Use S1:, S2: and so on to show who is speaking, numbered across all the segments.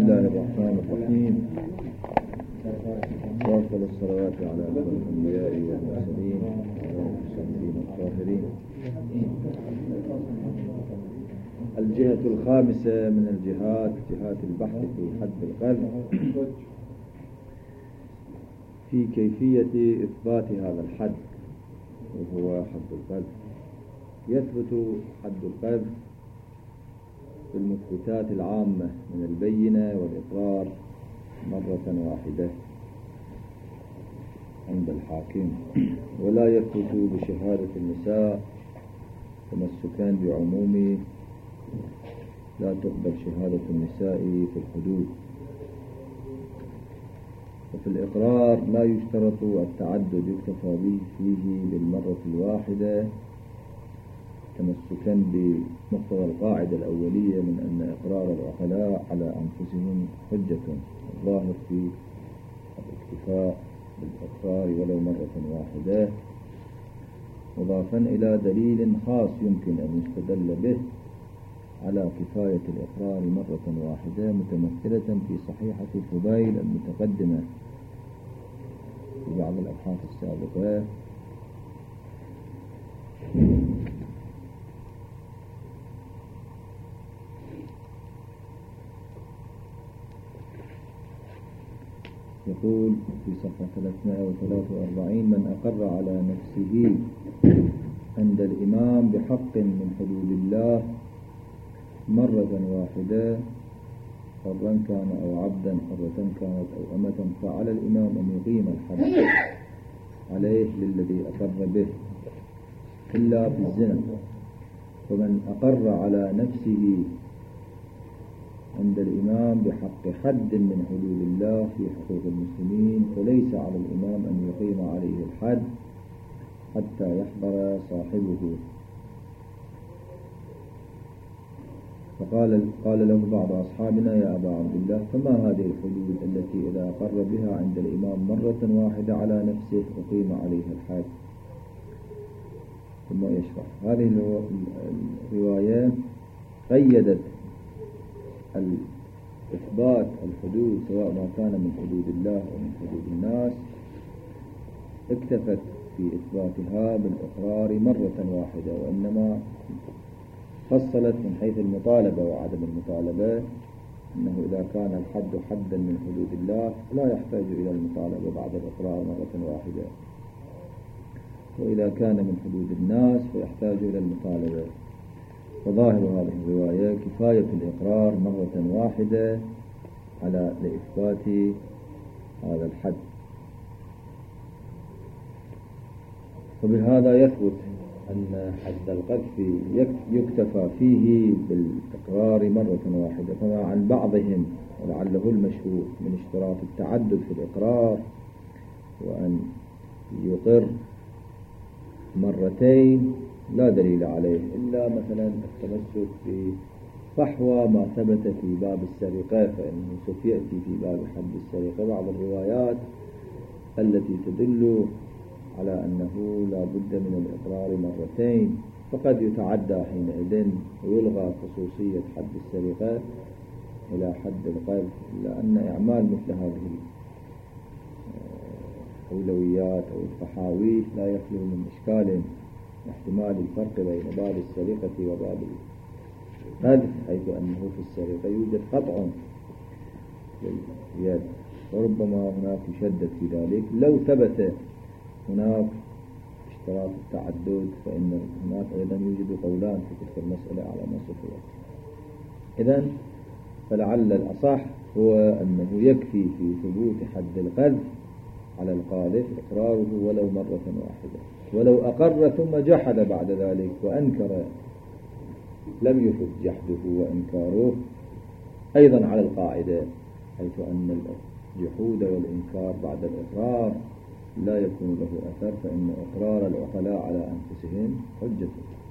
S1: الله الرحمن الرحيم. وأفضل الصلوات على أفضل الأنبياء والمرسلين والصالحين الطاهرين. الجهة الخامسة من الجهات، جهات البحث في حد القذف، في كيفية إثبات هذا الحد، وهو حد القذف. يثبت حد القذف بالمثبتات العامة من البينة والإقرار مرة واحدة عند الحاكم، ولا يثبت بشهادة النساء تمسكا بعموم لا تقبل شهادة النساء في الحدود. وفي الإقرار لا يشترط التعدد، يكتفى به فيه بالمرة الواحدة تمسكا بمقتضى القاعدة الأولية من أن إقرار العقلاء على أنفسهم حجة. الظاهر في الاكتفاء بالإقرار ولو مرة واحدة، مضافا إلى دليل خاص يمكن أن يستدل به على كفاية الإقرار مرة واحدة، متمثلة في صحيحة فضيل المتقدمة في بعض الأبحاث السابقة. يقول في صفحة 343: من أقر على نفسه عند الإمام بحق من حدود الله مرة واحدة، حرا كان أو عبدا، حرة كانت أو أمة، فعلى الإمام أن يقيم الحد عليه للذي أقر به إلا في الزنا. ومن أقر على نفسه عند الإمام بحق حد من حدود الله في حقوق المسلمين، فليس على الإمام أن يقيم عليه الحد حتى يحضر صاحبه. فقال له بعض أصحابنا: يا أبا عبد الله، فما هذه الحدود التي إذا أقر بها عند الإمام مرة واحدة على نفسه أقيم عليها الحد؟ ثم يشرح. هذه الرواية قيدت إثبات الحدود سواء ما كان من حدود الله أو من حدود الناس، اكتفت في إثباتها بالإقرار مرة واحدة، وإنما فصلت من حيث المطالبة وعدم المطالبة، أنه إذا كان الحد حدا من حدود الله لا يحتاج إلى المطالبة بعد الإقرار مرة واحدة، وإذا كان من حدود الناس فيحتاج إلى المطالبة. وظاهر هذه الرواية كفاية الإقرار مرة واحدة على لإثبات هذا الحد. وبهذا يثبت أن حد القذف يكتفى فيه بالإقرار مرة واحدة، فما عن بعضهم ولعله المشهور من اشتراط التعدد في الإقرار وأن يقر مرتين لا دليل عليه، إلا مثلا التمسك بفحوى ما ثبت في باب السرقة، فإنه سوف يأتي في باب حد السرقة بعض الروايات التي تدل على أنه لا بد من الإقرار مرتين، فقد يتعدى حينئذ ويلغى خصوصية حد السرقة إلى حد القذف، إلا أن إعمال مثل هذه الأولويات أو الفحاويش لا يخلو من إشكال احتمال الفرق بين باب السرقة وباب القذف، حيث أنه في السرقة يوجد قطع باليد، وربما هناك يشدد في ذلك. لو ثبت هناك اشتراط التعدد فإن هناك أيضا يوجد قولان في تلك المسألة على ما سوف يأتي. إذن فلعل الأصح هو أنه يكفي في ثبوت حد القذف على القاذف إقراره ولو مرة واحدة، ولو أقر ثم جحد بعد ذلك وأنكر لم يفد جحده وإنكاره أيضا على القاعدة، حيث أن الجحود والإنكار بعد الإقرار لا يكون له أثر، فإن إقرار العقلاء على أنفسهم حجة.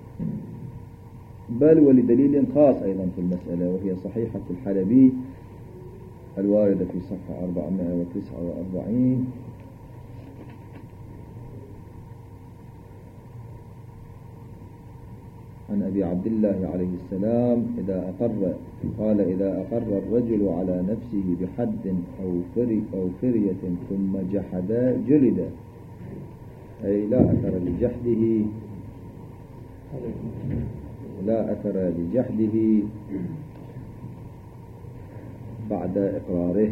S1: بل ولدليل خاص أيضا في المسألة، وهي صحيحة الحلبي الواردة في صفحة 449: عن أبي عبد الله عليه السلام قال إذا أقر الرجل على نفسه بحد أو فرية ثم جحد جلد، أي لا أثر لجحده بعد إقراره.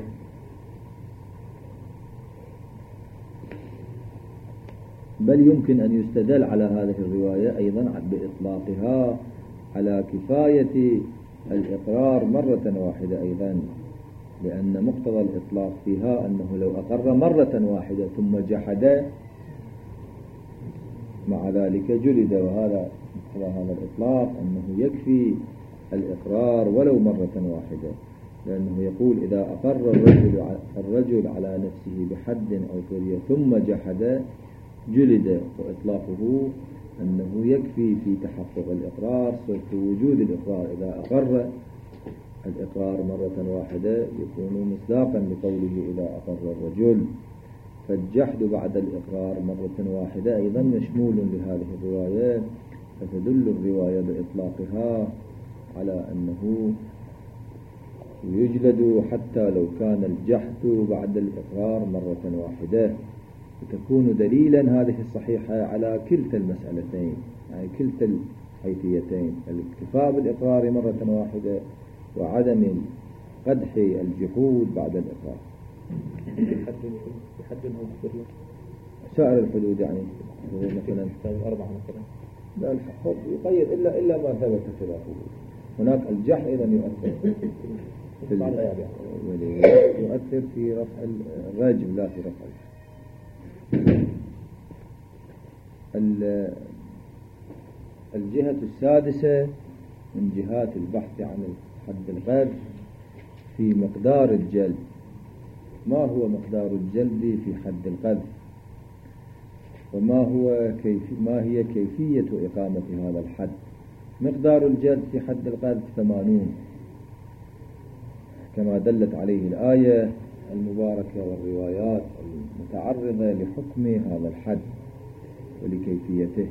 S1: بل يمكن أن يستدل على هذه الرواية أيضا بإطلاقها على كفاية الإقرار مرة واحدة أيضا، لأن مقتضى الإطلاق فيها أنه لو أقر مرة واحدة ثم جحد مع ذلك جلد، وهذا مقتضى هذا الإطلاق أنه يكفي الإقرار ولو مرة واحدة، لأنه يقول إذا أقر الرجل على نفسه بحد أو فرية ثم جحد جلد، وإطلاقه أنه يكفي في تحقق الإقرار، في وجود الإقرار. إذا أقر الإقرار مرة واحدة يكون مصداقا لقوله إذا أقر الرجل، فالجحد بعد الإقرار مرة واحدة أيضا مشمول لهذه الرواية، فتدل الرواية بإطلاقها على أنه يجلد حتى لو كان الجحد بعد الإقرار مرة واحدة، وتكون دليلا هذه الصحيحة على كلتا المسألتين، يعني كلتا الحيثيتين، الاكتفاء بالإقرار مرة واحدة وعدم قدح الجحود بعد الإقرار.
S2: بحد أو بفرية
S1: سائر الحدود، يعني مثلا
S2: 4 مثلا
S1: لا الحق يقيد إلا ما ثبت خلافه. هناك الجحد أيضا يؤثر في رفع الرجم لا في رفع الجهة السادسة من جهات البحث عن حد القذف في مقدار الجلد. ما هو مقدار الجلد في حد القذف، ما هي كيفية إقامة هذا الحد؟ مقدار الجلد في حد القذف 80 كما دلت عليه الآية المباركة والروايات المتعرضة لحكم هذا الحد ولكيفيته.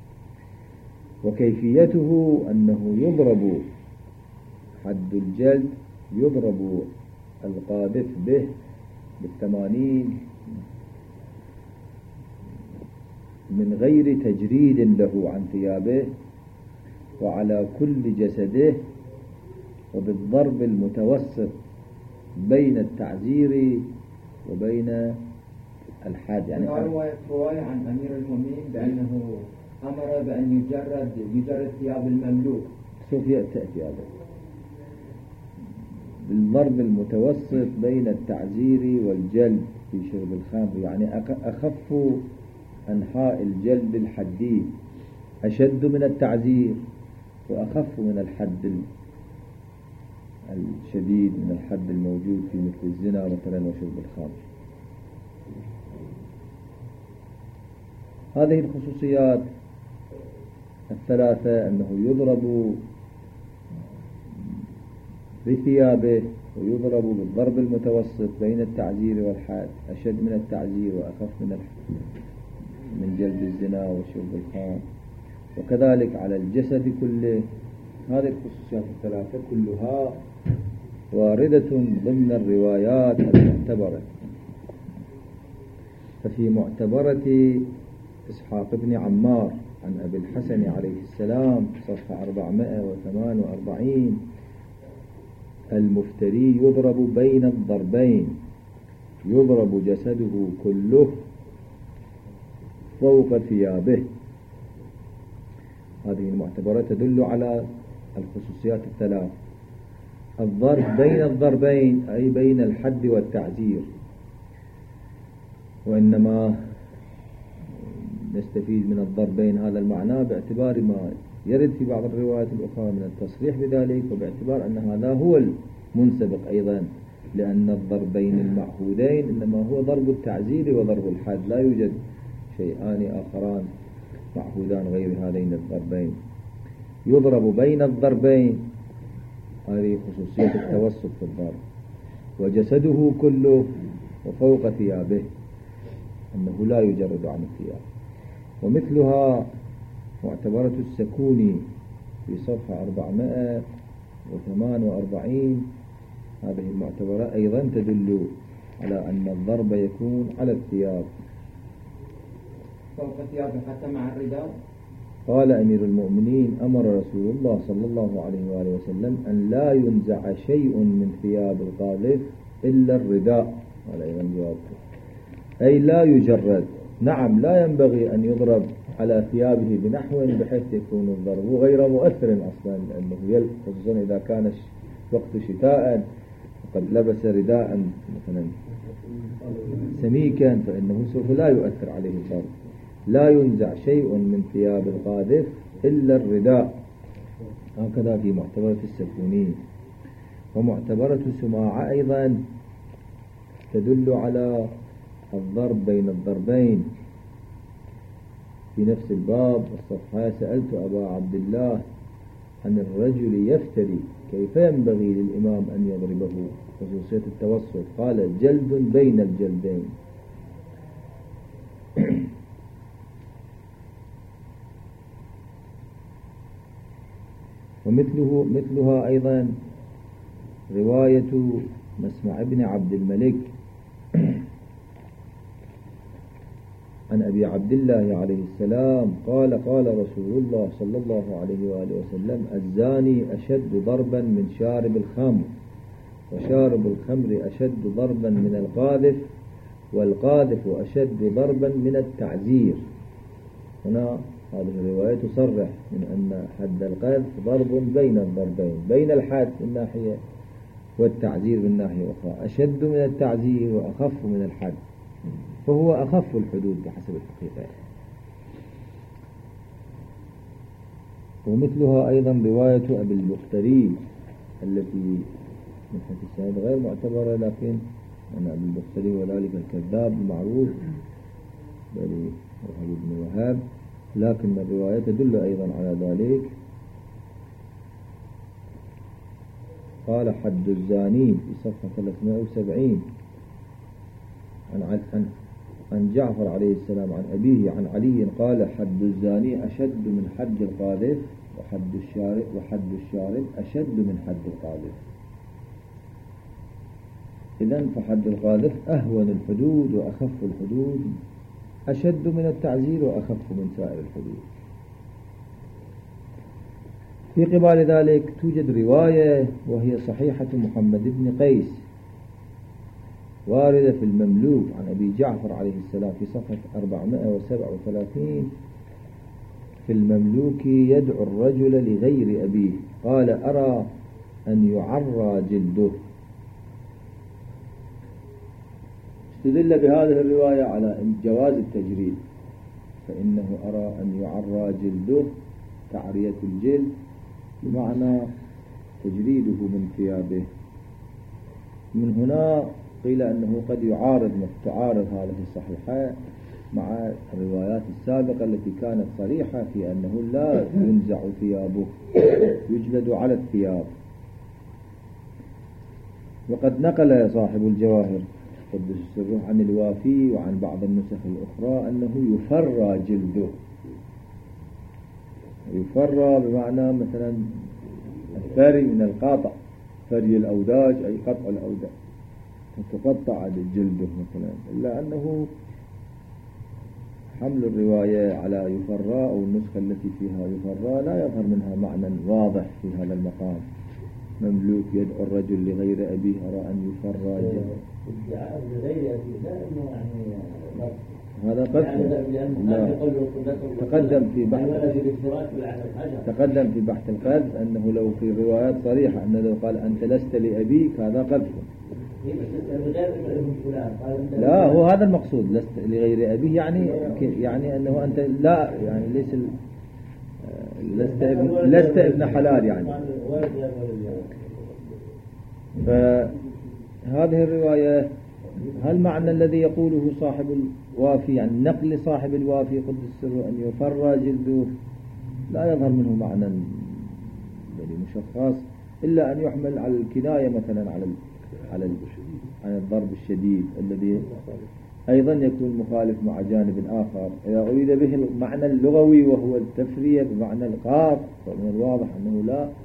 S1: وكيفيته أنه يضرب حد الجلد، يضرب القاذف به 80 من غير تجريد له عن ثيابه وعلى كل جسده، وبالضرب المتوسط بين التعزير وبين الحد. يعني
S3: رواية عن أمير المؤمنين بأنه أمر بأن يجرد ثياب المملوك،
S1: سوف تأتي هذا. بالضرب المتوسط بين التعزير والجلد في شرب الخمر، يعني أخف أنحاء الجلد الحدي أشد من التعزير وأخف من الحد الشديد، من الحد الموجود في مثل الزنا مثلا وشرب الخمر. هذه الخصوصيات الثلاثة، أنه يضرب بثيابه ويضرب بالضرب المتوسط بين التعزير والحد، أشد من التعزير وأخف من جلد الزنا وشرب الخمر، وكذلك على الجسد كله. هذه الخصوصيات الثلاثة كلها واردة ضمن الروايات المعتبرة. ففي معتبرة إسحاق بن عمار عن أبي الحسن عليه السلام صفحة 448: المفتري يضرب بين الضربين، يضرب جسده كله فوق ثيابه. هذه المعتبرة تدل على الخصوصيات الثلاث: الضرب بين الضربين أي بين الحد والتعزير، وإنما نستفيد من الضربين هذا المعنى باعتبار ما يرد في بعض الروايات الأخرى من التصريح بذلك، وباعتبار أن هذا هو المنسبق أيضا، لأن الضربين المعهودين إنما هو ضرب التعزير وضرب الحد، لا يوجد شيئان آخران معهودان غير هذين الضربين. يضرب بين الضربين، هذه خصوصية التوسط في الضرب، وجسده كله وفوق ثيابه، أنه لا يجرد عن الثياب. ومثلها معتبرة السكوني في صفحة 448. هذه المعتبرات أيضا تدل على أن الضرب يكون على الثياب
S3: فوق الثياب حتى مع الرداء.
S1: قال أمير المؤمنين: أمر رسول الله صلى الله عليه وآله وسلم أن لا ينزع شيء من ثياب القاذف إلا الرداء. هذا أيضا جوابته، أي لا يجرد. نعم، لا ينبغي أن يضرب على ثيابه بنحو بحيث يكون الضرب غير مؤثر أصلا، لأنه خصوصا إذا كان وقت شتاء وقد لبس رداء مثلا سميكا فإنه سوف لا يؤثر عليه الضرب. لا ينزع شيء من ثياب القاذف إلا الرداء. هكذا في معتبرة السكوني. ومعتبرة سماعة أيضا تدل على الضرب بين الضربين في نفس الباب الصفحة. سألت أبا عبد الله عن الرجل يفتري كيف ينبغي للإمام أن يضربه، خصوصية التوسط. قال: جلد بين الجلدين. مثلها أيضا رواية مسمع بن عبد الملك عن أبي عبد الله عليه السلام قال: قال رسول الله صلى الله عليه وآله وسلم: الزاني أشد ضربا من شارب الخمر، وشارب الخمر أشد ضربا من القاذف، والقاذف أشد ضربا من التعزير. هنا هذه الرواية تصرح من أن حد القذف ضرب بين الضربين، بين الحد من ناحية والتعزير من ناحية أخرى، أشد من التعزير وأخف من الحد، فهو أخف الحدود بحسب الحقيقة. ومثلها أيضا رواية أبي البختري التي من حيث السند غير معتبرة، لكن أنا أبي البختري وذلك الكذاب المعروف بل وهب بن وهاب، لكن الرواية تدل أيضا على ذلك. قال: حد الزاني في صفحة 370 عن جعفر عليه السلام عن أبيه عن علي قال: حد الزاني أشد من حد القاذف، وحد الشارب أشد من حد القاذف. إذن فحد القاذف أهون الحدود وأخف الحدود، أشد من التعزير وأخف من سائر الحدود. في قبال ذلك توجد رواية وهي صحيحة محمد بن قيس واردة في المملوك عن أبي جعفر عليه السلام في صفحة 437. في المملوك يدعو الرجل لغير أبيه قال: أرى أن يعرى جلده. استدل بهذه الرواية على جواز التجريد، فإنه أرى أن يعرى جلده، تعرية الجلد بمعنى تجريده من ثيابه. من هنا قيل أنه قد تعارض هذه الصحيحة مع الروايات السابقة التي كانت صريحة في أنه لا ينزع ثيابه، يجلد على الثياب. وقد نقل صاحب الجواهر قدس السر عن الوافي وعن بعض النسخ الأخرى أنه يفرى جلده. يفرى بمعنى مثلا الفري من القاطع، فري الأوداج أي قطع الأوداج، تقطع جلده مثلا. إلا أنه حمل الرواية على يفرى أو النسخة التي فيها يفرى لا يظهر منها معنى واضح في هذا المقام. مملوك يدعو الرجل لغير أبيه أرى أن يفرى جلده. هذا قد تقدم في بحث القذف أنه لو في روايات صريحة أنه لو قال أنت لست لأبيك هذا قذف. لا، هو هذا المقصود، لست لغير أبيه يعني أنه أنت لا، يعني ليس لست ابن حلال يعني. فهذه الرواية هل معنى الذي يقوله صاحب الوافي يعني نقل صاحب الوافي قدس السر أن يفرى جلده لا يظهر منه معنى مشخص، إلا أن يحمل على الكناية مثلا على الضرب الشديد الذي أيضا يكون مخالف مع جانب آخر. إذا أريد به المعنى اللغوي وهو التفرية بمعنى القاف، فمن الواضح أنه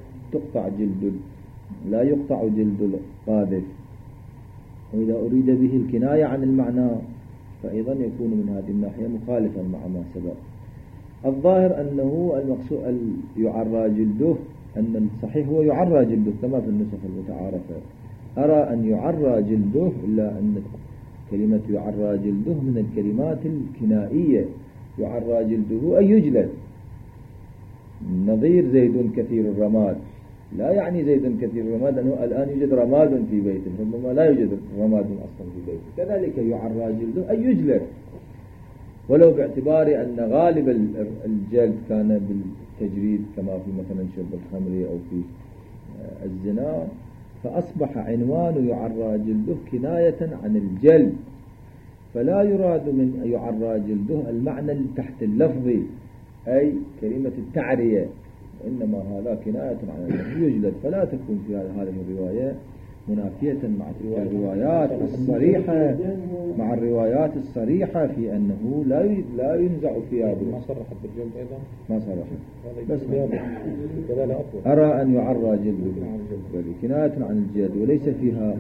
S1: لا يقطع جلد القاذف. وإذا أريد به الكناية عن المعنى فأيضا يكون من هذه الناحية مخالفا مع ما سبق. الظاهر أنه المقصود يعرى جلده، أن الصحيح هو يعرى جلده كما في النسخ المتعارفة. أرى أن يعرى جلده، إلا أن كلمة يعرى جلده من الكلمات الكنائية. يعرى جلده أي يجلد، نظير زيد كثير الرماد، لا يعني زيد كثير الرماد أنه الآن يوجد رماد في بيته، ربما لا يوجد رماد أصلا في بيته. كذلك يعرى جلده أي يجلد، ولو باعتبار أن غالب الجلد كان بالتجريد كما في مثلا شرب الخمر أو في الزنا، فأصبح عنوان يعرى جلده كناية عن الجلد، فلا يراد من يعرى جلده المعنى تحت اللفظي أي كلمة التعرية، إنما هذا كناية عن أنه يجلد. فلا تكون في هذه الرواية منافية مع الروايات الصريحة في أنه لا ينزع ثيابه.
S2: ما صرحت بالجلد أيضا،
S1: ما صرحت، بس أرى أن يعرى جلده كناية عن الجلد وليس فيها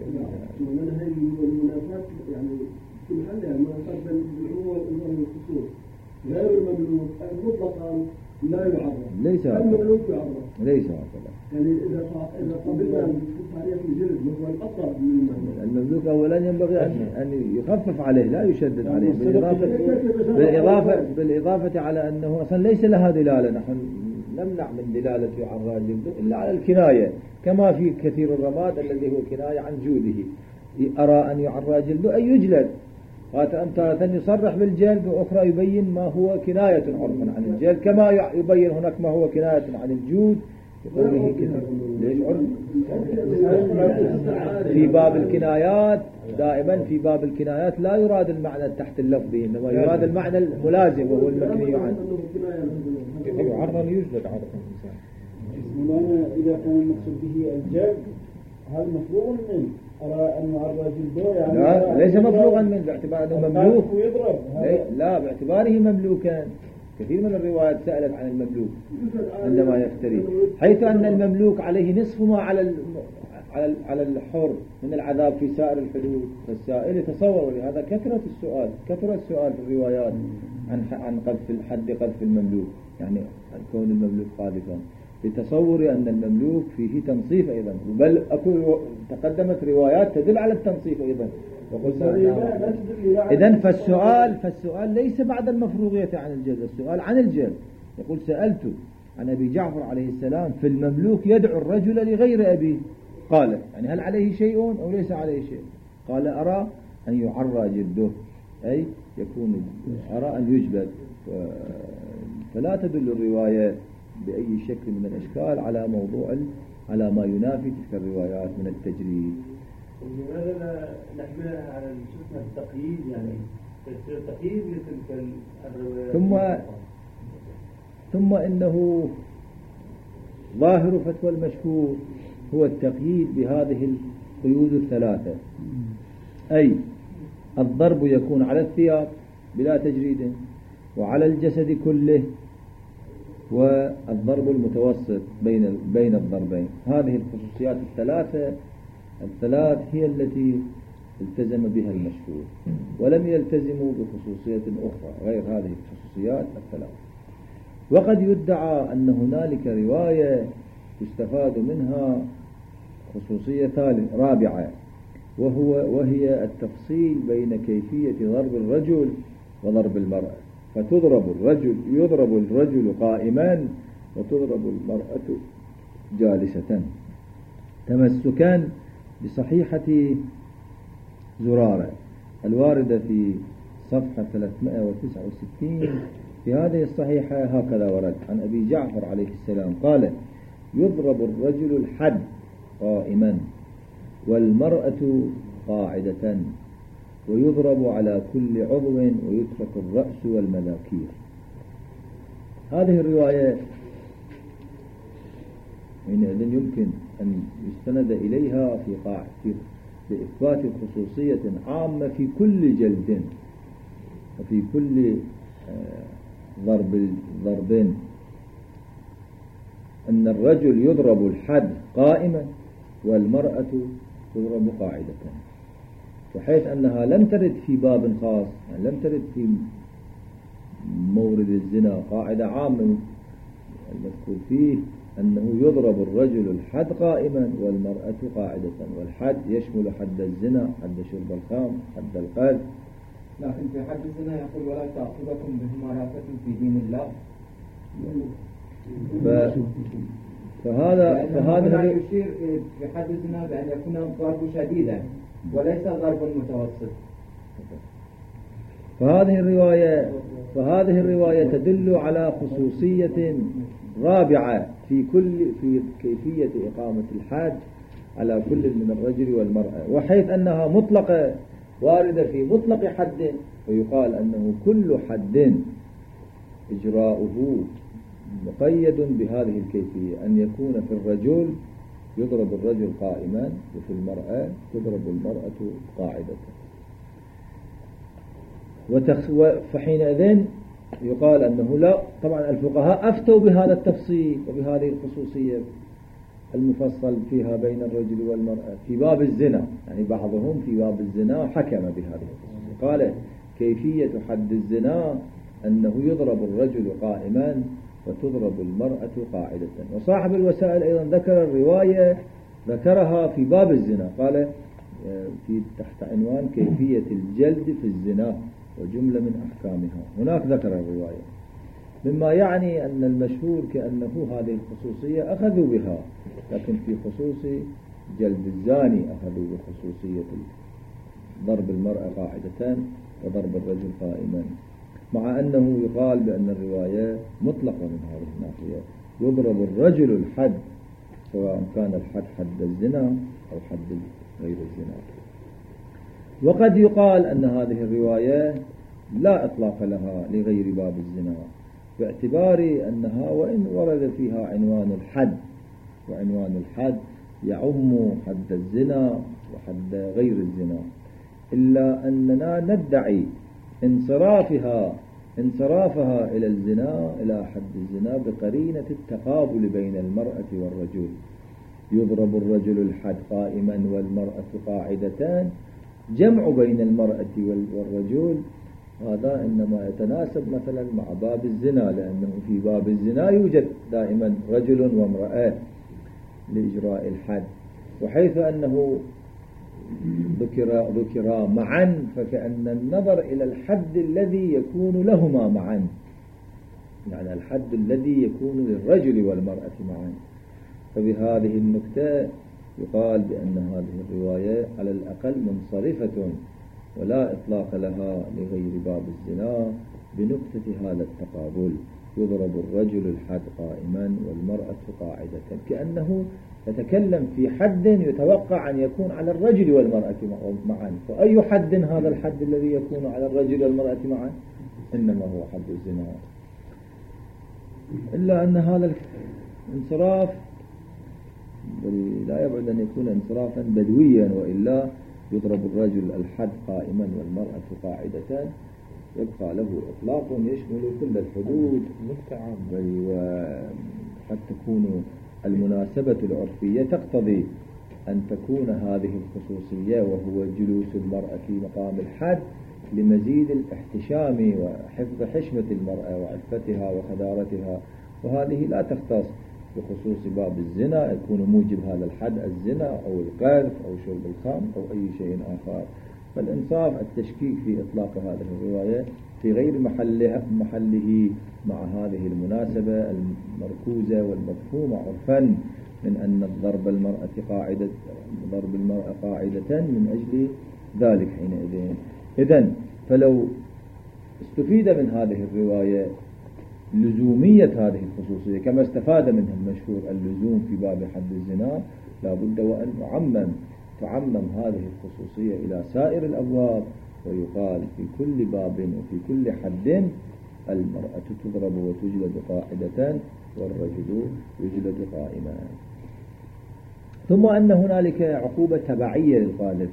S4: يعني في محلها منافات بين العموم والخصوص. غير المملوك مطلقا لا يعرف،
S1: ليس
S4: المملوك يعرف،
S1: ليس هكذا.
S4: يعني إذا قبلنا تعريف الجلد هو الأقرب من
S1: المملوك أولا ينبغي أن يخفف عليه لا يشدد عليه، بالإضافة على أنه أصلا ليس لها دلالة. نحن نمنع من دلالة يعرى جلده إلا على الكناية، كما في كثير الرماد الذي هو كناية عن جوده. أرى أن يعرى جلده أي يجلد، تارة يصرح بالجلد وأخرى يبين ما هو كناية عرفا عن الجلد، كما يبين هناك ما هو كناية عن الجود بقوله ليش عرف في باب الكنايات. دائما في باب الكنايات لا يراد المعنى تحت اللفظي، إنما يراد المعنى الملازم وهو المكني عنه.
S2: يعرى يوجد عرفا الإنسان.
S5: إذا كان المقصود به الجلد هل مفروغ منه؟ أرى أن يعرى جلده يعني
S1: لا ليس مفروغا منه باعتبار أنه مملوك. لا باعتباره مملوكا. كثير من الروايات سألت عن المملوك عندما يفتري، حيث أن المملوك عليه نصف ما على الحر من العذاب في سائر الحدود. فالسائل يتصور، ولهذا كثرة السؤال في الروايات عن قذف المملوك، يعني عن كون المملوك قاذفا، لتصور أن المملوك فيه تنصيف أيضا، بل تقدمت روايات تدل على التنصيف أيضا. إذن فالسؤال ليس بعد المفروغية عن الجلد، السؤال عن الجلد. يقول سألت عن أبي جعفر عليه السلام في المملوك يدعو الرجل لغير أبيه، قال يعني هل عليه شيء أو ليس عليه شيء؟ قال أرى أن يعرى جلده، أي يكون أرى أن يجلد. فلا تدل الرواية بأي شكل من الأشكال على ما ينافي تلك الروايات من التجريد.
S5: لماذا نحملها على التقييد، يعني التقييد لتلك الروايات؟
S1: ثم إنه ظاهر فتوى المشهور هو التقييد بهذه القيود الثلاثة، أي الضرب يكون على الثياب بلا تجريد، وعلى الجسد كله، والضرب المتوسط بين الضربين. هذه الخصوصيات الثلاث هي التي التزم بها المشهور، ولم يلتزموا بخصوصية أخرى غير هذه الخصوصيات الثلاث. وقد يدعى أن هنالك رواية يستفاد منها خصوصية رابعة، وهي التفصيل بين كيفية ضرب الرجل وضرب المرأة. يضرب الرجل قائما وتضرب المرأة جالسة، تمسكا بصحيحة زرارة الواردة في صفحة 369. في هذه الصحيحة هكذا ورد عن أبي جعفر عليه السلام قال: يضرب الرجل الحد قائما والمرأة قاعدة، ويضرب على كل عضو ويترك الرأس والمذاكير. هذه الرواية حينئذ يمكن أن يستند إليها في بإثبات خصوصية عامة في كل جلد وفي كل ضرب أن الرجل يضرب الحد قائما والمرأة تضرب قاعدة، بحيث أنها لم ترد في باب خاص، يعني لم ترد في مورد الزنا، قاعدة عامة المذكور فيه أنه يضرب الرجل الحد قائما والمرأة قاعدة، والحد يشمل حد الزنا، حد شرب الخمر، حد القذف.
S3: لكن في حد الزنا يقول ولا تأخذكم بهما رأفة في دين الله. فهذا يشير في حد الزنا بأن يكون الضرب شديدا وليس ضرب متوسط.
S1: فهذه الرواية تدل على خصوصية رابعة في كيفية إقامة الحد على كل من الرجل والمرأة، وحيث أنها مطلقة واردة في مطلق حد، ويقال أنه كل حد إجراؤه مقيد بهذه الكيفية، أن يكون في الرجل يضرب الرجل قائما وفي المرأة تضرب المرأة قاعدة. فحينئذ يقال أنه لا، طبعا الفقهاء أفتوا بهذا التفصيل وبهذه الخصوصية المفصل فيها بين الرجل والمرأة في باب الزنا، يعني بعضهم في باب الزنا حكم بهذه الخصوصية، قال كيفية حد الزنا أنه يضرب الرجل قائما وتضرب المرأة قاعدة. وصاحب الوسائل أيضا ذكر الرواية ذكرها في باب الزنا، قال في تحت عنوان كيفية الجلد في الزنا وجملة من أحكامها، هناك ذكر الرواية، مما يعني أن المشهور كأنه هذه الخصوصية أخذوا بها، لكن في خصوص جلد الزاني أخذوا بخصوصية ضرب المرأة قاعدة وضرب الرجل قائما، مع أنه يقال بأن الرواية مطلقة من هذه الناحية، يضرب الرجل الحد سواء كان الحد حد الزنا أو حد غير الزنا. وقد يقال أن هذه الرواية لا إطلاق لها لغير باب الزنا، باعتبار أنها وإن ورد فيها عنوان الحد، وعنوان الحد يعم حد الزنا وحد غير الزنا، إلا أننا ندعي انصرافها إلى الزنا، إلى حد الزنا بقرينة التقابل بين المرأة والرجل، يضرب الرجل الحد قائما والمرأة قاعدتان، جمع بين المرأة والرجل هذا إنما يتناسب مثلا مع باب الزنا، لأنه في باب الزنا يوجد دائما رجل وامرأة لإجراء الحد، وحيث أنه ذكر معا فكأن النظر إلى الحد الذي يكون لهما معا، يعني الحد الذي يكون للرجل والمرأة معا. فبهذه النكتة يقال بأن هذه الرواية على الأقل منصرفة ولا إطلاق لها لغير باب الزنا بنكتة هذا التقابل، يضرب الرجل الحد قائما والمرأة قاعدة، كأنه يتكلم في حد يتوقع أن يكون على الرجل والمرأة معا، فأي حد هذا الحد الذي يكون على الرجل والمرأة معا؟ إنما هو حد الزنا. إلا أن هذا الانصراف لا يبعد أن يكون انصرافا بدويا، وإلا يضرب الرجل الحد قائما والمرأة قاعدة يبقى له إطلاق يشمل كل الحدود، وقد تكون المناسبة العرفية تقتضي أن تكون هذه الخصوصية وهو جلوس المرأة في مقام الحد لمزيد الاحتشام وحفظ حشمة المرأة وعفتها وخدارتها، وهذه لا تختص بخصوص باب الزنا يكون موجب هذا الحد الزنا أو القذف أو شرب الخمر أو أي شيء آخر. فالإنصاف التشكيك في إطلاق هذه الرواية في غير محله مع هذه المناسبة المركوزة والمفهومة عرفا من أن ضرب المرأة قاعدة من أجل ذلك حينئذ. إذن فلو استفيد من هذه الرواية لزومية هذه الخصوصية كما استفاد منها المشهور اللزوم في باب حد الزنا، لا بد وأن تعمم هذه الخصوصية إلى سائر الأبواب، ويقال في كل باب وفي كل حد المرأة تضرب وتجلد قاعدة والرجل يجلد قائما. ثم أن هنالك عقوبة تبعية للقاذف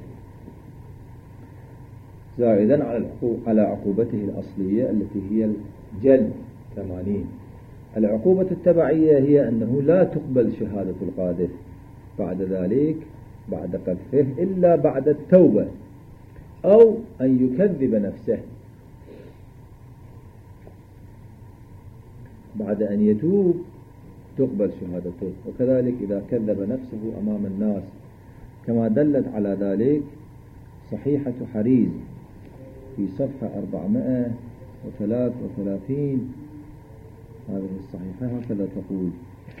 S1: زائدا على عقوبته الأصلية التي هي الجلد 80. العقوبة التبعية هي أنه لا تقبل شهادة القاذف بعد ذلك بعد قذفه إلا بعد التوبة أو أن يكذب نفسه. بعد أن يتوب تقبل شهادته، وكذلك إذا كذب نفسه أمام الناس، كما دلت على ذلك صحيحة حريز في صفحة 433. هذه الصحيحة هكذا تقول: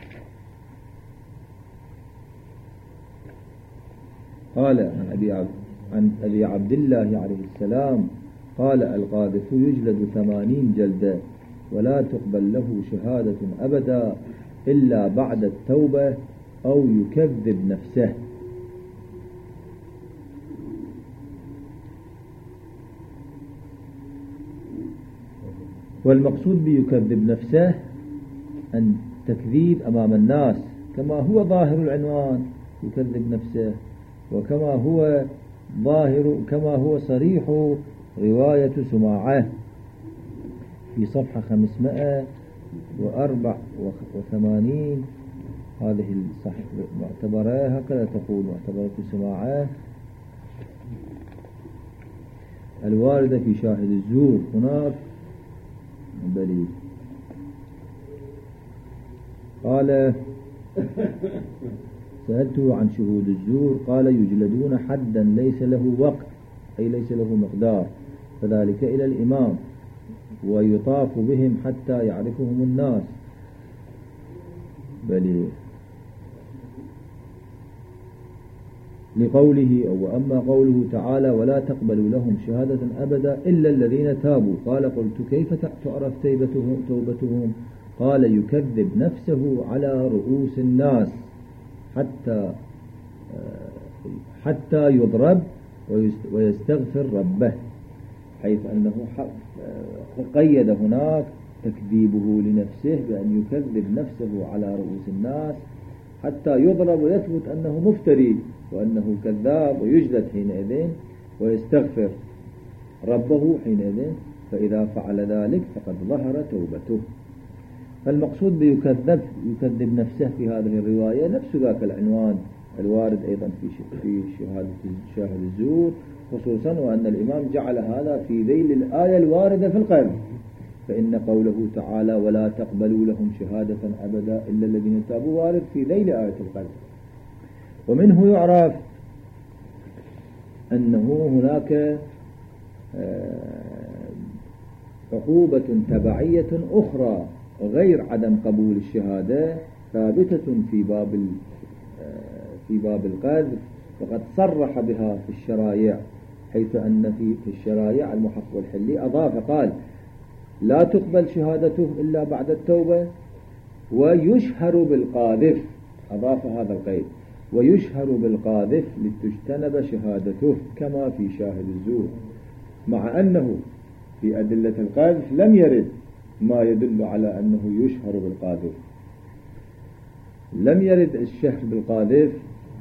S1: قال عن أبي عبد الله عليه السلام قال: القاذف يجلد 80 جلدة ولا تقبل له شهادة أبدا إلا بعد التوبة أو يكذب نفسه. والمقصود بيكذب نفسه أن تكذيب أمام الناس كما هو ظاهر العنوان يكذب نفسه، كما هو صريح رواية سماعة في صفحة 584. هذه الصحيح معتبرة هكذا تقول: معتبرة سماعة الواردة في شاهد الزور. هناك دليل. قال: سألته عن شهود الزور قال: يجلدون حدا ليس له وقت، أي ليس له مقدار، فذلك إلى الإمام، ويطاف بهم حتى يعرفهم الناس. بل لقوله وأما قوله تعالى: ولا تقبلوا لهم شهادة أبدا إلا الذين تابوا. قال: قلت: كيف تعرف توبتهم؟ قال: يكذب نفسه على رؤوس الناس حتى يضرب ويستغفر ربه، حيث أنه قيد هناك تكذيبه لنفسه بأن يكذب نفسه على رؤوس الناس حتى يضرب ويثبت أنه مفتري وأنه كذاب، ويجلد حينئذ ويستغفر ربه حينئذ، فإذا فعل ذلك فقد ظهر توبته. فالمقصود بيكذب نفسه في هذه الرواية نفس ذاك العنوان الوارد أيضا في شاهد الزور، خصوصا وأن الإمام جعل هذا في ذيل الآية الواردة في القلب، فإن قوله تعالى: ولا تقبلوا لهم شهادة أبدا إلا الذين تابوا وارد في ذيل آية القلب. ومنه يعرف أنه هناك عقوبة تبعية أخرى غير عدم قبول الشهادة ثابتة في باب القذف، وقد صرح بها في الشرائع، حيث أن في الشرائع المحقق الحلي أضاف قال: لا تقبل شهادته إلا بعد التوبة، ويشهر بالقاذف، أضاف هذا القيد: ويشهر بالقاذف لتجتنب شهادته، كما في شاهد الزور، مع أنه في أدلة القاذف لم يرد ما يدل على أنه يشهر بالقاذف. لم يرد الشهر بالقاذف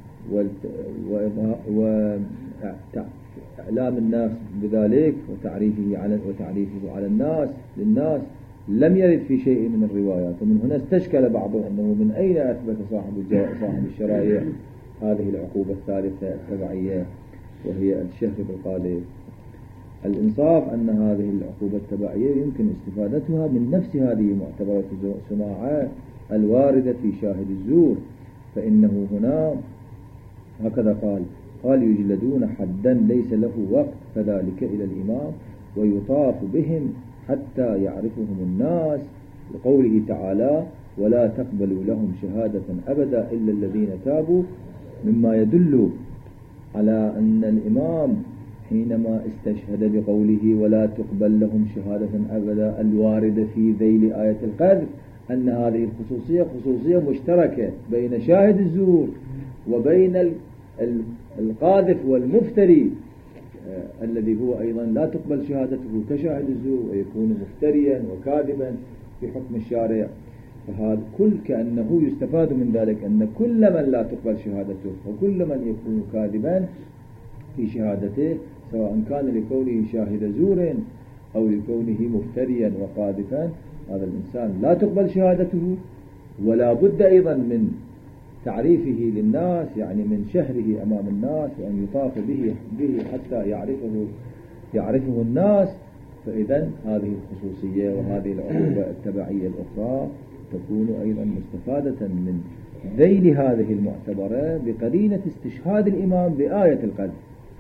S1: وإعلام الناس بذلك وتعريفه على للناس لم يرد في شيء من الروايات. ومن هنا استشكل بعضهم أنه من أين أثبت صاحب الشرائع هذه العقوبة الثالثة التبعية وهي الشهر بالقاذف. الإنصاف أن هذه العقوبة التبعية يمكن استفادتها من نفس هذه معتبرة سماعة الواردة في شاهد الزور، فإنه هنا هكذا قال: يجلدون حدا ليس له وقت، فذلك إلى الإمام، ويطاف بهم حتى يعرفهم الناس، لقوله تعالى: ولا تقبلوا لهم شهادة أبدا إلا الذين تابوا، مما يدل على أن الإمام حينما استشهد بقوله ولا تقبل لهم شهادة أبدا الواردة في ذيل آية القذف، أن هذه خصوصية مشتركة بين شاهد الزور وبين القاذف والمفتري، الذي هو أيضا لا تقبل شهادته كشاهد الزور ويكون مفتريا وكاذبا في حكم الشارع. فهذا كل كأنه يستفاد من ذلك أن كل من لا تقبل شهادته وكل من يكون كاذبا في شهادته سواء كان لكونه شاهد زور أو لكونه مفتريا وقاذفا، هذا الإنسان لا تقبل شهادته، ولا بد أيضا من تعريفه للناس، يعني من شهره أمام الناس وأن يطاف به حتى يعرفه الناس. فإذا هذه الخصوصية وهذه العقوبة التبعية الأخرى تكون أيضا مستفادة من ذيل هذه المعتبرة بقرينة استشهاد الإمام بآية القذف،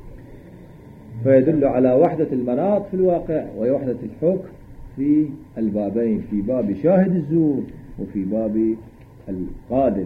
S1: فيدل على وحدة المناط في الواقع ووحدة الحكم في البابين، في باب شاهد الزور وفي باب القاذف.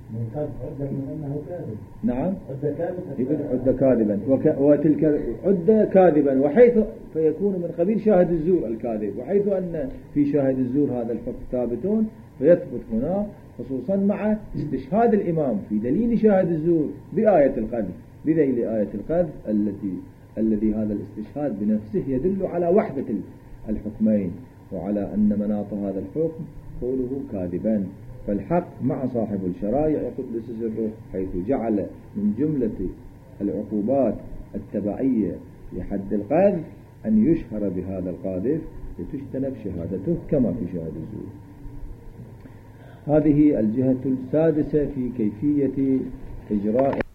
S1: نعم، عد كاذبا وتلك عد كاذبا، وحيث فيكون من قبيل شاهد الزور الكاذب، وحيث أن في شاهد الزور هذا الحكم ثابتون فيثبت هنا خصوصا مع استشهاد الإمام في دليل شاهد الزور بآية القذف، بذيل آية القذف الذي هذا الاستشهاد بنفسه يدل على وحدة الحكمين وعلى أن مناط هذا الحكم قوله كاذبا. فالحق مع صاحب الشرائع قدس سره، حيث جعل من جملة العقوبات التبعية لحد القذف أن يشهر بهذا القاذف لتجتنب شهادته كما في شهادة الزور. هذه الجهة السادسة في كيفية إجراء